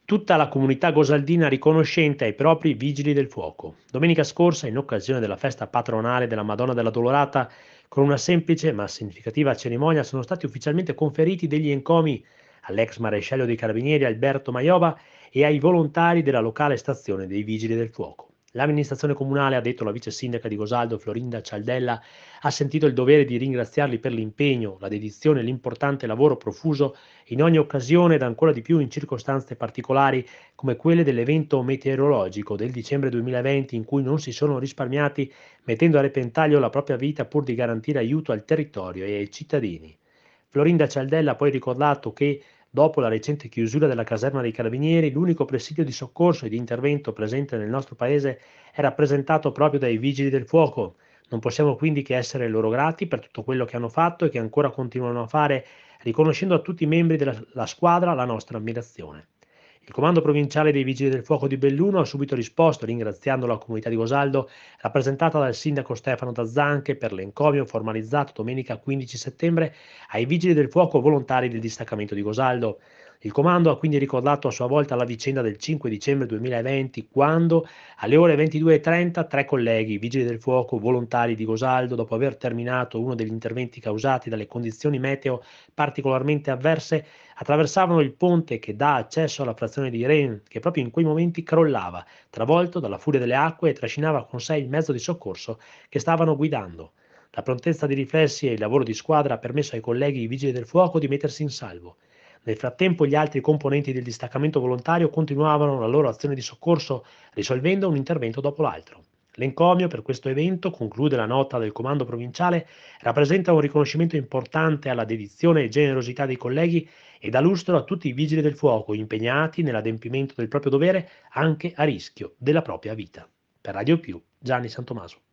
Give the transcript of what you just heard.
Tutta la comunità gosaldina riconoscente ai propri vigili del fuoco. Domenica scorsa, in occasione della festa patronale della Madonna della Dolorata, con una semplice ma significativa cerimonia sono stati ufficialmente conferiti degli encomi all'ex maresciallo dei Carabinieri Alberto Maiova e ai volontari della locale stazione dei Vigili del Fuoco. L'amministrazione comunale, ha detto la vice sindaca di Gosaldo Florinda Cialdella, ha sentito il dovere di ringraziarli per l'impegno, la dedizione e l'importante lavoro profuso in ogni occasione ed ancora di più in circostanze particolari come quelle dell'evento meteorologico del dicembre 2020 in cui non si sono risparmiati mettendo a repentaglio la propria vita pur di garantire aiuto al territorio e ai cittadini. Florinda Cialdella ha poi ricordato che, dopo la recente chiusura della caserma dei Carabinieri, l'unico presidio di soccorso e di intervento presente nel nostro paese è rappresentato proprio dai Vigili del Fuoco. Non possiamo quindi che essere loro grati per tutto quello che hanno fatto e che ancora continuano a fare, riconoscendo a tutti i membri della la squadra la nostra ammirazione. Il comando provinciale dei Vigili del Fuoco di Belluno ha subito risposto ringraziando la comunità di Gosaldo, rappresentata dal sindaco Stefano Dazzanche, per l'encomio formalizzato domenica 15 settembre ai Vigili del Fuoco volontari del distaccamento di Gosaldo. Il comando ha quindi ricordato a sua volta la vicenda del 5 dicembre 2020, quando alle ore 22:30 tre colleghi, vigili del fuoco volontari di Gosaldo, dopo aver terminato uno degli interventi causati dalle condizioni meteo particolarmente avverse, attraversavano il ponte che dà accesso alla frazione di Ren, che proprio in quei momenti crollava, travolto dalla furia delle acque e trascinava con sé il mezzo di soccorso che stavano guidando. La prontezza di riflessi e il lavoro di squadra ha permesso ai colleghi vigili del fuoco di mettersi in salvo. Nel frattempo gli altri componenti del distaccamento volontario continuavano la loro azione di soccorso, risolvendo un intervento dopo l'altro. L'encomio per questo evento, conclude la nota del comando provinciale, rappresenta un riconoscimento importante alla dedizione e generosità dei colleghi e dà lustro a tutti i vigili del fuoco impegnati nell'adempimento del proprio dovere anche a rischio della propria vita. Per Radio Più, Gianni Santomaso.